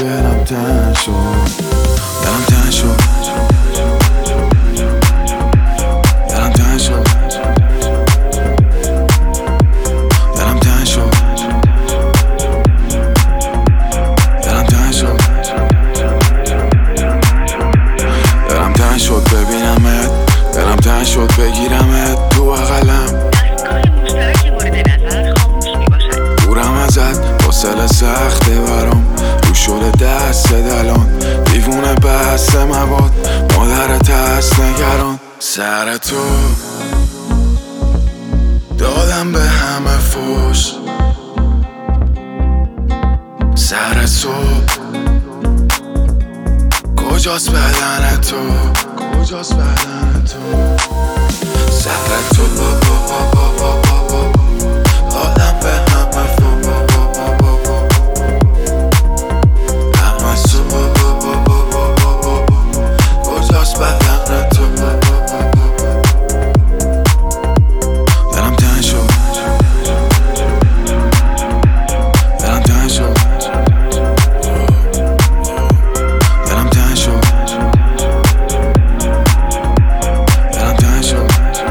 دلم تنگ شد، دلم تنگ شد، دلم تنگ شد، دلم تنگ شد، دلم تنگ شد، دلم تنگ شد ببینمت، دلم تنگ شد بگیرمت تو بغلم. دورم ازت حوصله سخته برام، رو شده دست دلان، دیوونه بست مواد، مادرت هست نگران. سر تو دادم به همه فوش، سر تو کجاست بدن تو، کجاست بدن تو، سر تو دادم به همه فوش، همه تو کجاست بدن تو. دلم تنگ شد، دلم تنگ شد، دلم تنگ شد، دلم تنگ شد.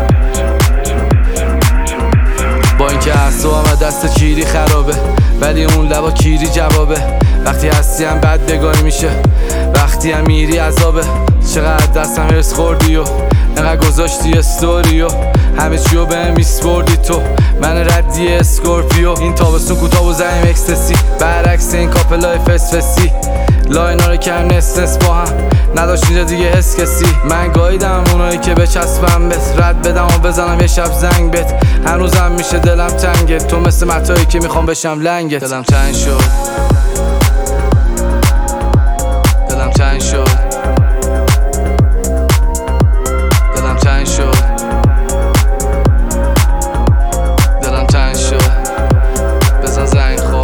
با اینکه اعصابم دست کیری خرابه، ولی اون لبا کیری جوابه. وقتی هستی هم بد بگاهی میشه، وقتی هم میری عذابه. چقدر دستم هرس خوردی و انقدر گذاشتی استوری و همه چیو بهم میسپردی تو. من ردی اسکورپیو، این تابستون کوتاه و زنیم اکستسی، برعکس این کاپلای فسفسی. لاینا رو کم نس با هم نداشت اینجا دیگه حس کسی. من گاییدم اونایی که بچسبم بهت، رد بدم و بزنم یه شب زنگ بهت. هنوزم میشه دلم تنگت، تو مثل متایی که میخوام بشم لنگت. دلم تنگ شد، دلم تنگ شد، دلم تنگ شد، دلم تنگ شد، بزن زنگ خور.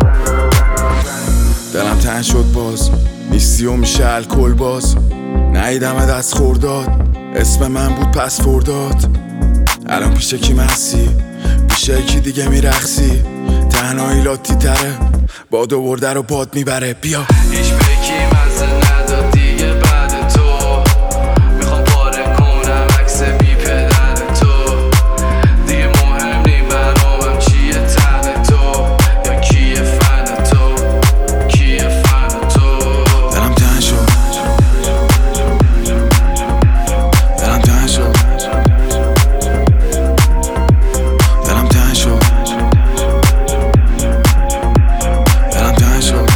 دلم تنگ شد باز نیستی و میشه الکل باز، ندیدم دست خورداد، اسم من بود پس فرداد. الان پیش کی مسی، پیش کی دیگه میرخصی، تنهایی لاتی تره، بادو برده رو باد میبره. بیا هیچ بکی مزه نداد دیگه بعد تو، میخوام پاره کنم عکس بی پدر تو. دیگه مهم نی برامم چیه تن تو، یا کیه فن تو، کیه فن تو. دلم تنگ شد، دلم تنگ شد، دلم تنگ شد، دلم تنگ شد.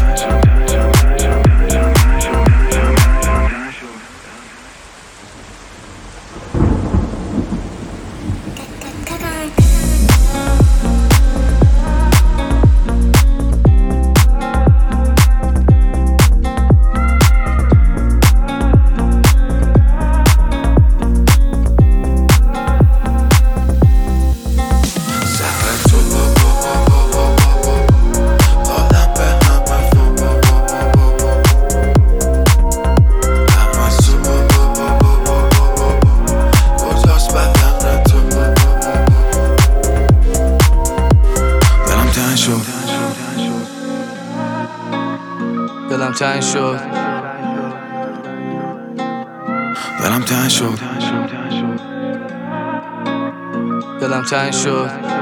دلم تنگ شد، دلم تنگ شد، دلم تنگ شد.